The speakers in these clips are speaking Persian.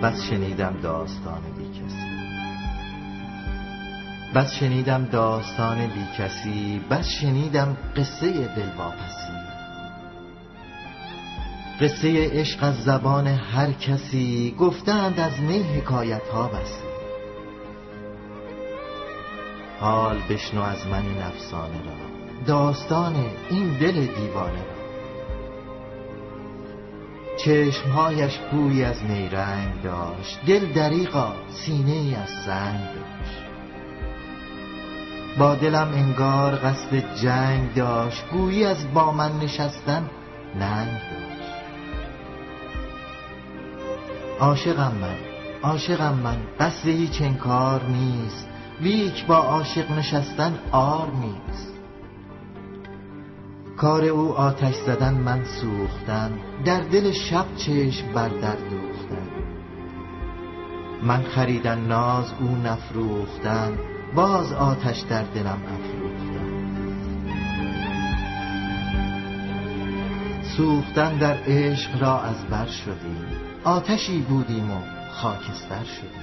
بس شنیدم داستان بی کسی، بس شنیدم داستان بی کسی، بس شنیدم قصه دلواپسی. قصه عشق از زبان هر کسی، گفتند از نی حکایت ها بسی. حال بشنو از من این افسانه را، داستان این دل دیوانه را. چشمهایش بوی از نیرنگ داشت، دل دریغا سینه ای از سنگ داشت. با دلم انگار قصد جنگ داشت، گویی از با من نشستن ننگ داشت. عاشقم من قصد هیچ انکار نیست، لیک با عاشق نشستن عار نیست. کار او آتش زدن من سوختن، در دل شب چشم بر در دوختن. من خریدن ناز او نفروختن، باز آتش در دلم افروختن. سوختن در عشق را از بر شدیم، آتشی بودیم و خاکستر شدیم.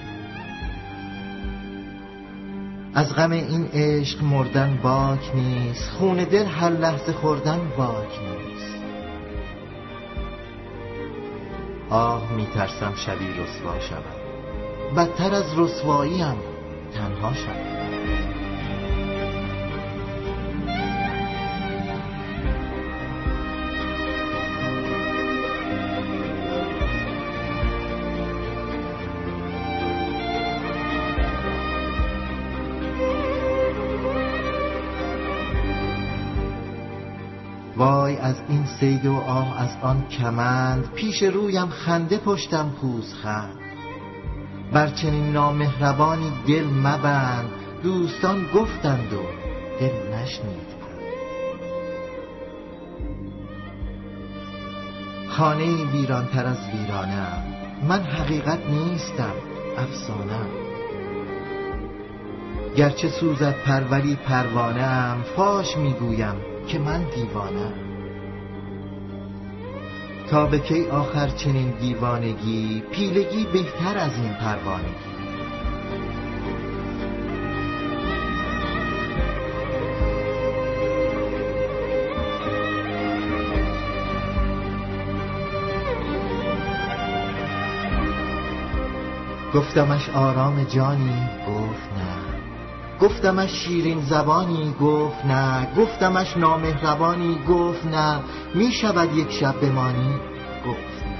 از غم این عشق مردن باک نیست، خون دل هر لحظه خوردن باک نیست. آه میترسم شبی رسوا شدم، بدتر از رسواییم تنها شدم. وای از این صید و آه از آن کمند، پیش رویم خنده پشتم پوزخند. بر چنین نامهربانی دل مبند، دوستان گفتند و دل نشنید پند. خانه‌ای ویران‌تر از ویرانه‌ام، من حقیقت نیستم افسانه‌ام. گرچه سوزد پروری پروانه‌ام، فاش میگویم که من دیوانه‌ام. تا به کی آخر چنین دیوانگی، پیلگی بهتر از این پروانگی. گفتمش آرام جانی، گفت نه. گفتمش شیرین زبانی، گفت نه. گفتمش نامهربانی، گفت نه. می شود یک شب بمانی، گفت نه.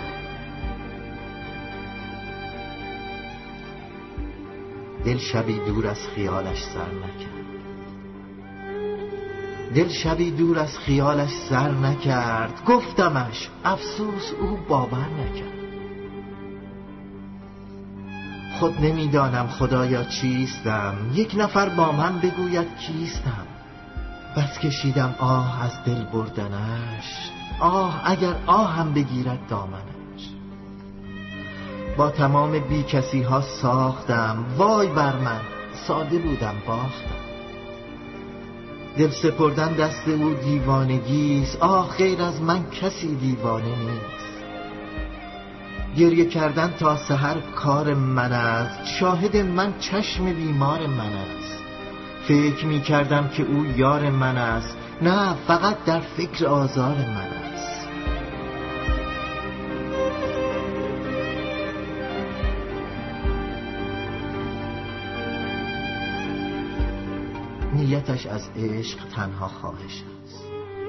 دل شبی دور از خیالش سر نکرد، دل شبی دور از خیالش سر نکرد. گفتمش افسوس او باور نکرد. خود نمیدانم خدایا چیستم، یک نفر با من بگوید کیستم. بس کشیدم آه از دل بردنش، آه اگر آهم بگیرد دامنش. با تمام بی کسی ها ساختم، وای بر من ساده بودم باختم. دل سپردن دست او دیوانگیست، آه غیر از من کسی دیوانه نیست. گریه کردن تا سحر کار من است، شاهد من چشم بیمار من است. فکر می کردم که او یار من است، نه فقط در فکر آزار من است. نیتش از عشق تنها خواهش است،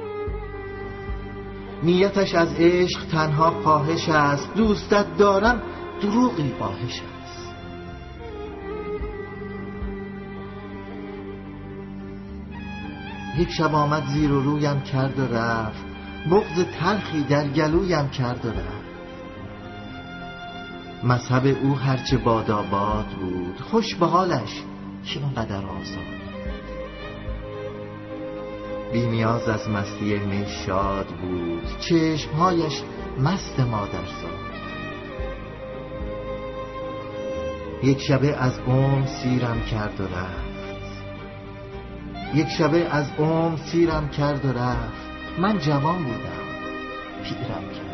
نیتش از عشق تنها خواهش است. دوستت دارم دروغی فاحش است. یک شب آمد زیر و رویم کرد و رفت، بغض تلخی در گلویم کرد و رفت. مذهب او هرچه باداباد بود، خوش به حالش که اینقدر آزاد. بی نیاز از مستی می شاد بود، چشمهایش مست مادرزاد. یک شبه از عمر سیرم کرد و رفت، یک شبه از عمر سیرم کرد و رفت. من جوان بودم پیرم کرد.